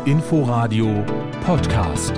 Inforadio Podcast.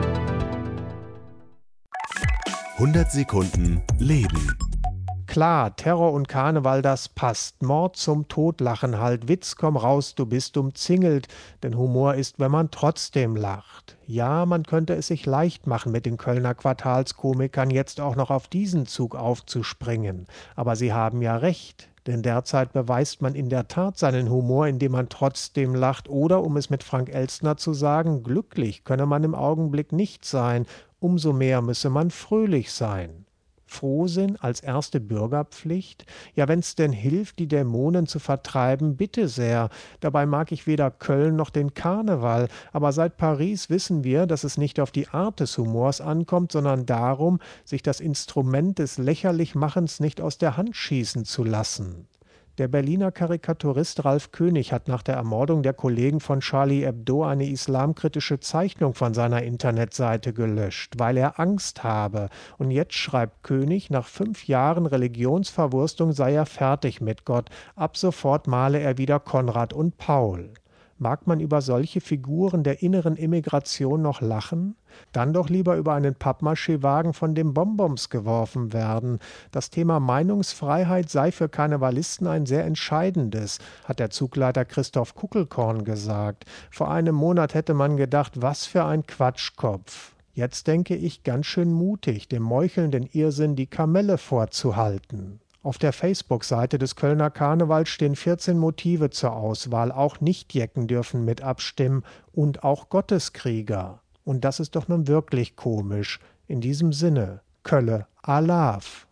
100 Sekunden Leben. Klar, Terror und Karneval, das passt. Mord zum Totlachen halt. Witz, komm raus, du bist umzingelt. Denn Humor ist, wenn man trotzdem lacht. Ja, man könnte es sich leicht machen, mit den Kölner Quartalskomikern jetzt auch noch auf diesen Zug aufzuspringen. Aber sie haben ja recht. Denn derzeit beweist man in der Tat seinen Humor, indem man trotzdem lacht. Oder, um es mit Frank Elstner zu sagen, glücklich könne man im Augenblick nicht sein. Umso mehr müsse man fröhlich sein. Frohsinn als erste Bürgerpflicht? Ja, wenn's denn hilft, die Dämonen zu vertreiben, bitte sehr. Dabei mag ich weder Köln noch den Karneval, aber seit Paris wissen wir, dass es nicht auf die Art des Humors ankommt, sondern darum, sich das Instrument des Lächerlichmachens nicht aus der Hand schießen zu lassen. Der Berliner Karikaturist Ralf König hat nach der Ermordung der Kollegen von Charlie Hebdo eine islamkritische Zeichnung von seiner Internetseite gelöscht, weil er Angst habe. Und jetzt schreibt König, nach 5 Jahren Religionsverwurstung sei er fertig mit Gott. Ab sofort male er wieder Konrad und Paul. Mag man über solche Figuren der inneren Immigration noch lachen? Dann doch lieber über einen Pappmaché-Wagen, von dem Bonbons geworfen werden. Das Thema Meinungsfreiheit sei für Karnevalisten ein sehr entscheidendes, hat der Zugleiter Christoph Kuckelkorn gesagt. Vor einem Monat hätte man gedacht, was für ein Quatschkopf. Jetzt denke ich, ganz schön mutig, dem meuchelnden Irrsinn die Kamelle vorzuhalten. Auf der Facebook-Seite des Kölner Karnevals stehen 14 Motive zur Auswahl. Auch Nichtjecken dürfen mit abstimmen und auch Gotteskrieger. Und das ist doch nun wirklich komisch. In diesem Sinne, Kölle Alaaf.